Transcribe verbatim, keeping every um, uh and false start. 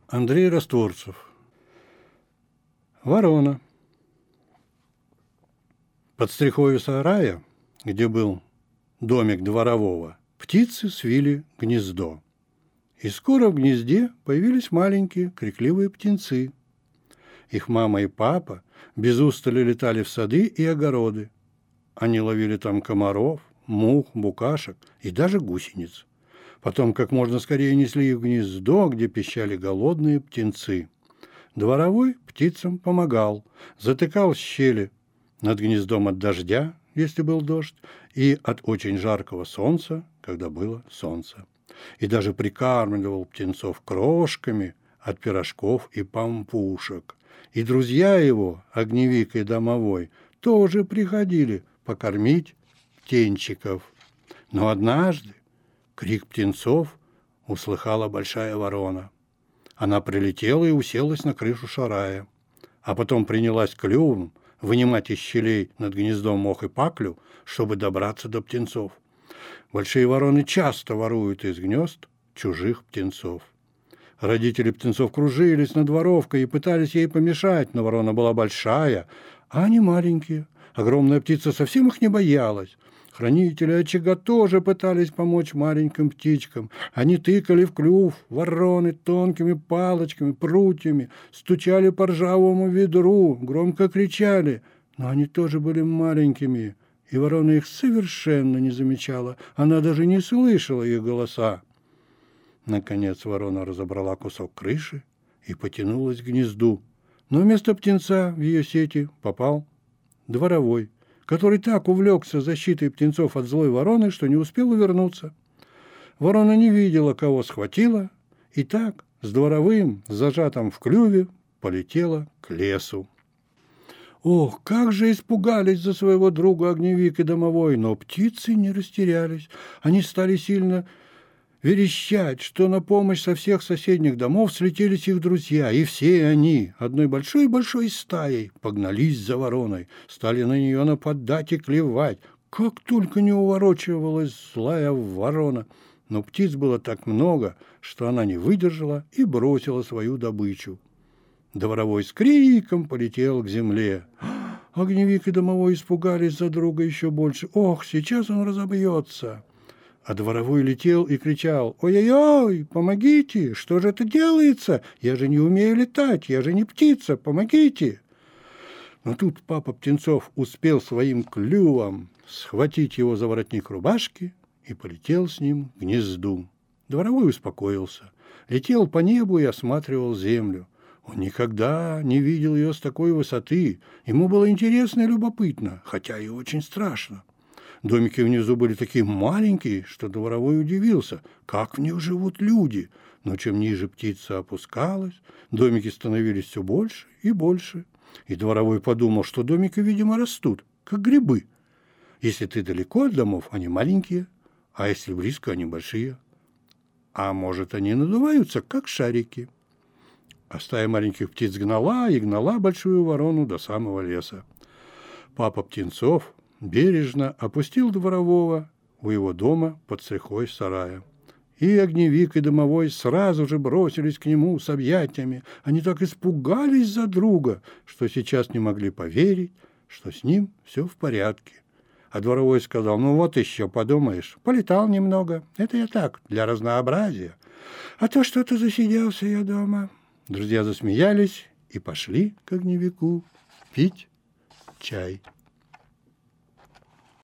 Андрей Растворцев. Ворона. Под стрехою сарая, где был домик дворового, птицы свили гнездо. И скоро в гнезде появились маленькие крикливые птенцы. Их мама и папа без устали летали в сады и огороды. Они ловили там комаров, мух, букашек и даже гусениц. Потом как можно скорее несли их в гнездо, где пищали голодные птенцы. Дворовой птицам помогал, затыкал щели над гнездом от дождя, если был дождь, и от очень жаркого солнца, когда было солнце. И даже прикармливал птенцов крошками от пирожков и пампушек. И друзья его, огневик и домовой, тоже приходили покормить птенчиков. Но однажды крик птенцов услыхала большая ворона. Она прилетела и уселась на крышу сарая, а потом принялась клювом вынимать из щелей над гнездом мох и паклю, чтобы добраться до птенцов. Большие вороны часто воруют из гнезд чужих птенцов. Родители птенцов кружились над воровкой и пытались ей помешать, но ворона была большая, а они маленькие. Огромная птица совсем их не боялась. Хранители очага тоже пытались помочь маленьким птичкам. Они тыкали в клюв вороны тонкими палочками, прутьями, стучали по ржавому ведру, громко кричали. Но они тоже были маленькими, и ворона их совершенно не замечала. Она даже не слышала их голоса. Наконец ворона разобрала кусок крыши и потянулась к гнезду. Но вместо птенца в ее сети попал дворовой, который так увлекся защитой птенцов от злой вороны, что не успел увернуться. Ворона не видела, кого схватила, и так с дворовым, зажатым в клюве, полетела к лесу. Ох, как же испугались за своего друга огневик и домовой, но птицы не растерялись. Они стали сильно верещать, что на помощь со всех соседних домов слетелись их друзья, и все они одной большой-большой стаей погнались за вороной, стали на нее нападать и клевать. Как только не уворачивалась злая ворона, но птиц было так много, что она не выдержала и бросила свою добычу. Дворовой с криком полетел к земле. Огневик и домовой испугались за друга еще больше. Ох, сейчас он разобьется. А дворовой летел и кричал: «Ой-ой-ой, помогите! Что же это делается? Я же не умею летать, я же не птица, помогите!» Но тут папа птенцов успел своим клювом схватить его за воротник рубашки и полетел с ним к гнезду. Дворовой успокоился, летел по небу и осматривал землю. Он никогда не видел ее с такой высоты. Ему было интересно и любопытно, хотя и очень страшно. Домики внизу были такие маленькие, что дворовой удивился, как в них живут люди. Но чем ниже птица опускалась, домики становились все больше и больше. И дворовой подумал, что домики, видимо, растут, как грибы. Если ты далеко от домов, они маленькие, а если близко, они большие. А может, они надуваются, как шарики. А стая маленьких птиц гнала и гнала большую ворону до самого леса. Папа птенцов бережно опустил дворового у его дома под стрехой сарая. И огневик, и домовой сразу же бросились к нему с объятиями. Они так испугались за друга, что сейчас не могли поверить, что с ним все в порядке. А дворовой сказал: «Ну вот еще, подумаешь, полетал немного. Это я так, для разнообразия. А то что-то засиделся я дома». Друзья засмеялись и пошли к огневику пить чай.